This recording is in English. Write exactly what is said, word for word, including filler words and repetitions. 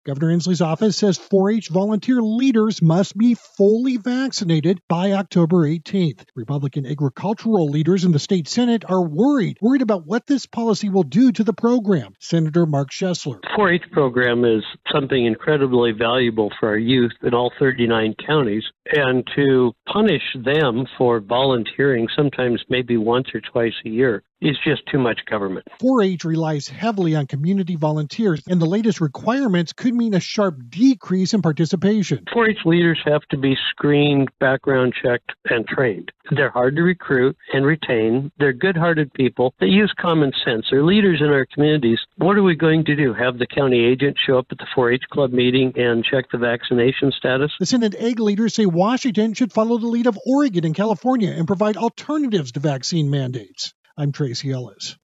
Governor Inslee's office says four H volunteer leaders must be fully vaccinated by October eighteenth. Republican agricultural leaders in the state Senate are worried, worried about what this policy will do to the program. Senator Mark Schessler. four H program is something incredibly valuable for our youth in all thirty-nine counties, and to punish them for volunteering sometimes maybe once or twice a year is just too much government. four H relies heavily on community volunteers, and the latest requirements could mean a sharp decrease in participation. four H leaders have to be screened, background checked, and trained. They're hard to recruit and retain. They're good-hearted people that use common sense. They're leaders in our communities. What are we going to do? Have the county agent show up at the four H club meeting and check the vaccination status? The Senate Ag leaders say Washington should follow the lead of Oregon and California and provide alternatives to vaccine mandates. I'm Tracy Ellis.